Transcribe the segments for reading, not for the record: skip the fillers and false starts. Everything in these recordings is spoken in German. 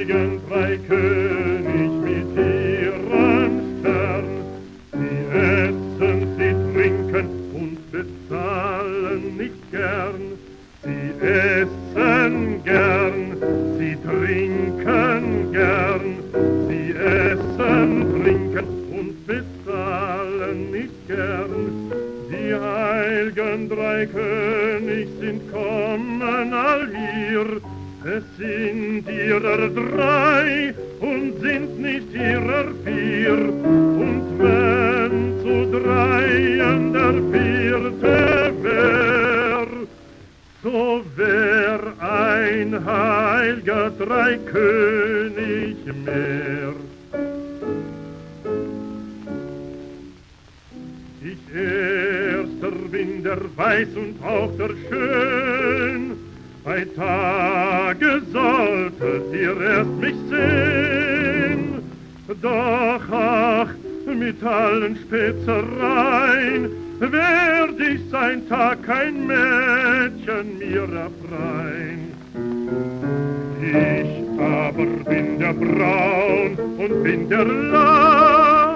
heiligen drei König mit ihrem Stern. Sie essen, sie trinken und bezahlen nicht gern. Sie essen gern, sie trinken gern. Sie essen, trinken und bezahlen nicht gern. Die heiligen drei König sind kommen allhier. Es sind ihrer drei und sind nicht ihrer vier. Und wenn zu dreien der vierte wär, so wär ein heiliger drei König mehr. Ich erster bin der Weiß und auch der Schön. Bei Tage solltet ihr erst mich sehen. Doch ach, mit allen Spätzereien werd ich sein Tag kein Mädchen mir erfrein. Ich aber bin der Braun und bin der Lang,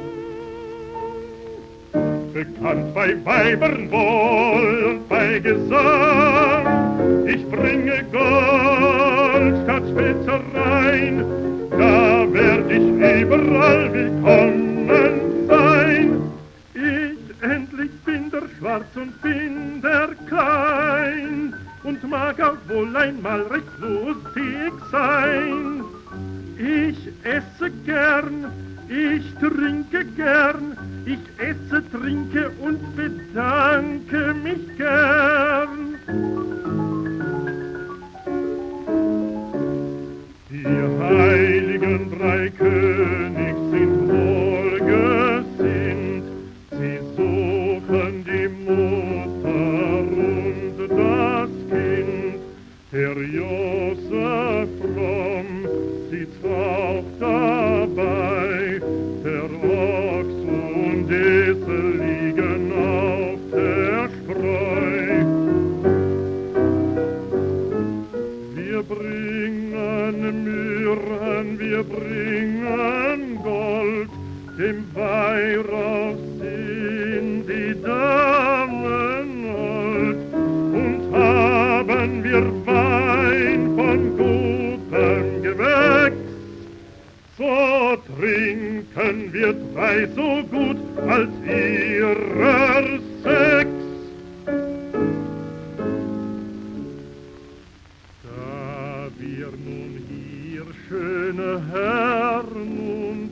bekannt bei Weibern wohl und bei Gesang. Ich bringe Gold statt Spitzereien, da werd ich überall willkommen sein. Ich endlich bin der Schwarz und bin der Klein und mag auch wohl einmal recht lustig sein. Ich esse gern, ich trinke gern, ich esse, trinke und bedanke mich gern. Die heiligen drei König sind wohlgesinnt, sie suchen die Mutter und das Kind. Herr Josef fromm sitzt auch dabei, der Ochs und Esel liegen auf der Spreu. Wir bringen Myrrhen, wir bringen Gold, dem Weihrauch sind die Damen hold. Und haben wir Wein von gutem Gewächs, so trinken wir drei so gut als ihrer sechs. Da wir nun hier schöne Herren und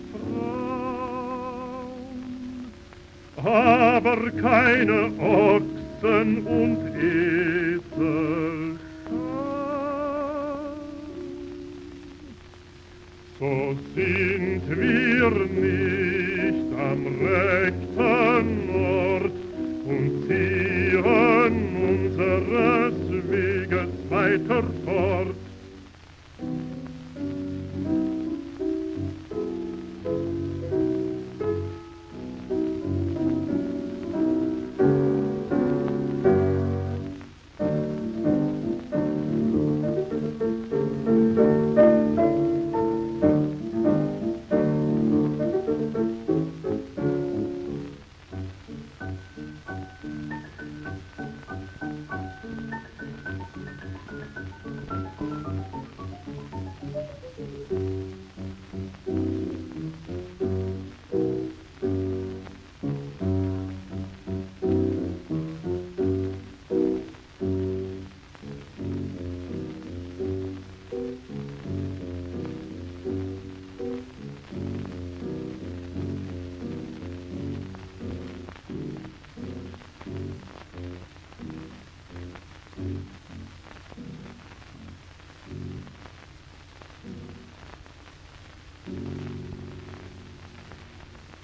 Frauen, aber keine Ochsen und Esel schauen, so sind wir nicht am rechten Ort und ziehen unseres Weges weiter fort.